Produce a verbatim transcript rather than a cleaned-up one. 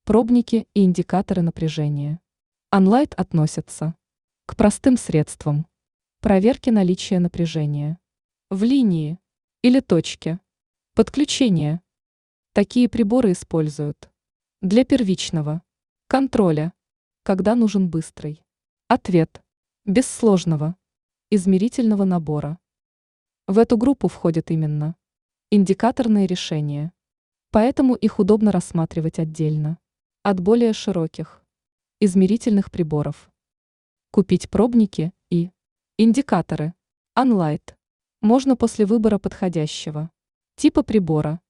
Пробники и индикаторы напряжения. Анлайт относятся к простым средствам проверки наличия напряжения в линии или точке подключения. Такие приборы используют для первичного контроля, когда нужен быстрый ответ, без сложного измерительного набора. В эту группу входят именно индикаторные решения, поэтому их удобно рассматривать отдельно от более широких измерительных приборов. Купить пробники и индикаторы Анлайт можно после выбора подходящего типа прибора